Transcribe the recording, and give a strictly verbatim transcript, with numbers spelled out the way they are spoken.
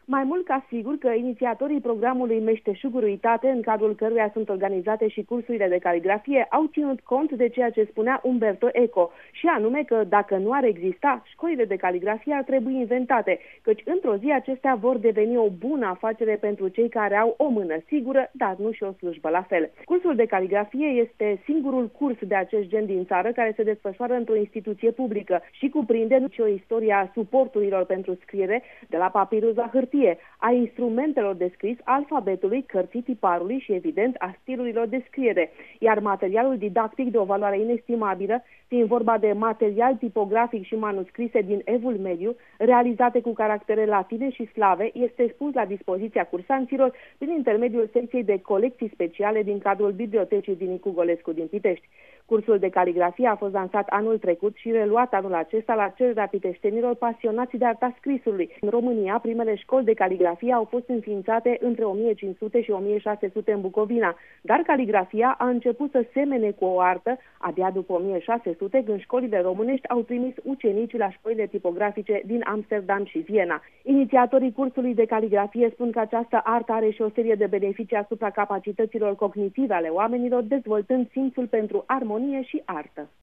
Mai mult ca sigur că inițiatorii programului Meșteșuguri uitate, în cadrul căruia sunt organizate și cursurile de caligrafie, au ținut cont de ceea ce spunea Umberto Eco, și anume că dacă nu ar exista, școlile de caligrafie ar trebui inventate, căci într-o zi acestea vor deveni o bună afacere pentru cei care au o mână sigură, dar nu și o slujbă la fel. Cursul de caligrafie este singurul curs de acest gen din țară care se desfășoară într-o instituție publică și cuprinde și o istorie a suporturilor pentru scriere, de la papirus la hârtie, a instrumentelor de scris, alfabetului, cărții, tiparului și, evident, a stilurilor de scriere, iar materialul didactic de o valoare inestimabilă, fiind vorba de material tipografic și manuscrise din Evul Mediu, realizate cu caractere latine și slave, este pus la dispoziția cursanților prin intermediul secției de colecții speciale din cadrul Bibliotecii din Nicu Golescu din Pitești. Cursul de caligrafie a fost lansat anul trecut și reluat anul acesta la cererea piteștenilor pasionați de arta scrisului. În România, primele școli de caligrafie au fost înființate între o mie cinci sute și o mie șase sute în Bucovina, dar caligrafia a început să semene cu o artă abia după o mie șase sute, când școlile românești au trimis ucenici la școlile tipografice din Amsterdam și Viena. Inițiatorii cursului de caligrafie spun că această artă are și o serie de beneficii asupra capacităților cognitive ale oamenilor, dezvoltând simțul pentru armonie și artă.